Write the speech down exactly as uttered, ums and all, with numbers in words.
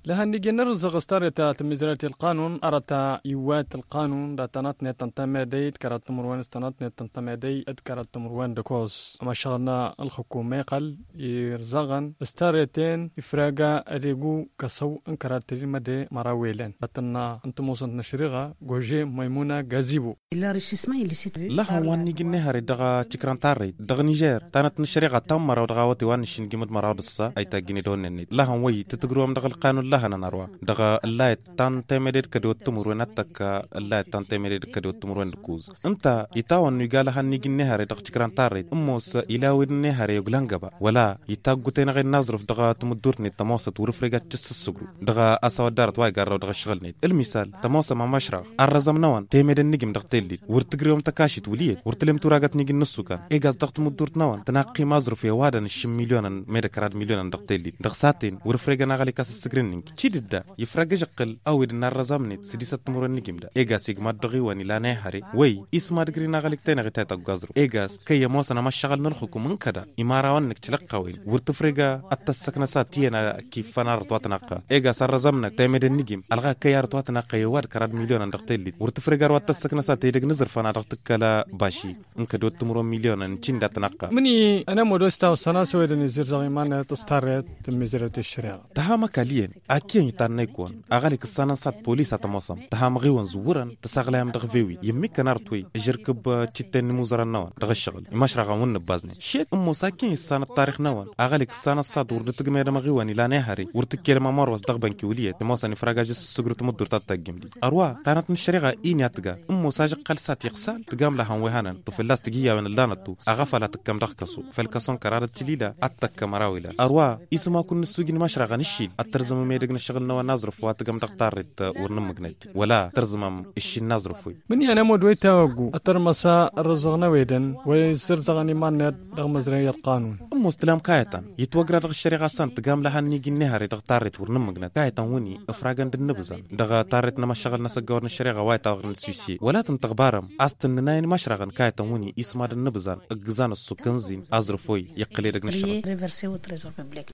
لهني جنر زغستارة تمزرة القانون أرتا يوات القانون داتنات نتنتمي ديت كرات تمروان استنات نتنتمي دي اد كرات تمروان دكوز أما شغلنا الحكومة قال يرزغن استارتين إفراغا أريقو كسو انكرات تريما دي مراويلين باتنا انتموسن نشريغا جوجي ميمونة غازيبو لا هو واني جنها دغا تكران تاري دغ نيجير تانت نشريغا تم راو دغاوتي وان شنجمد مراو دسا اي تاجيني دون نيت لا هو وي تتغروم دغ القانون لا هنا نروى دغا الله تان تمرير كدو تمرون نتك الله تان تمرير كدو تمرون دكوز انت يتاون يقال هني جنها دغ تكران تاري اموس الى ودنها يغلانغبا ولا يتاغوتين غير نظرف دغا تمدورني تموسط ورفريغا تشس السغرو دغا اسا ودارت واي غارو دغ شغلني المثال تموس ما مشرق الرزم نوان تيمد النجم دغ تيلي ورتغريوم تكاشيت وليت ورتلم توراغت نيجي نصو كان ايغاز دغ تمدورت نوان تناقي مازرف يا وادن الشم مليون ميدكرات مليون دغ تيلي دغ ساتين ورفريغا نغالي كاس السغرينينج تشيددا يفرغ جقل او دنا الرزمني سديسه تمر النجم دا ايغاز سيغما دغي وني لا نهاري وي اسما دغري نغالي تينا غتا تغازرو ايغاز كي موسنا ما شغل نلخكم من كدا امارا ونك تلقاوي ورتفرغا التسكنسات تينا كيف فنار توتنقا ايغاز الرزمنا تيمد النجم الغا كيار توتنقا يواد كراد مليون دغ تيلي ورتفرغا واتسكنسات تيدغ نزر فنا دغ تكلا باشي انك دوت تمر مليون نشين دتنقا مني انا مودوستا وسنا سويدن يزير زغيمان تستارت تمزرة الشريعه تهام كاليين اكين يتانيكون اغاليك السنه سات بوليس تموسم تهام غيون زورن تسغلام دغفيوي يميك نارتوي جركب تشتن موزر النوان دغ الشغل مشرغا ون بازني شيت امو ساكين السنه التاريخ نوان اغاليك السنه سات ورد تغمي دم غيون لا نهاري ورتكيل ما مروس دغ بنكي وليه تموسني فراجاج سغرت مدور تاتجمدي اروا كانت الشريعه اين ياتغا امو ساج قلسات يغسال تقام لها وهانا طفلاس تجيا من اللانتو اغفلت كم دخكسو فالكسون قرارت تليلا اتك مراويلا اروا اسما كن سوجين مشرغا نشيل الترزم ميدغن شغل نوا نظرف واتقم دختارت ورنمغنت ولا ترزم الشي نظرف من انا مود ويتاوغو الترمسا الرزغنا ويدن ويسرزغني مان دغمزري القانون ام مسلم كايتان يتوغرا دغ الشريعه سان تقام لها نيجي نهاري دختارت ورنمغنت كايتان وني افراغن دنبزن دغ طارت نما شغل نسغور الشريعه وايتاغن سوسي ولا تنتغبارم استن ناين مشرغن كايتان وني اسما دنبزن اغزان السكنزين ازرفوي يقلي دغ الشغل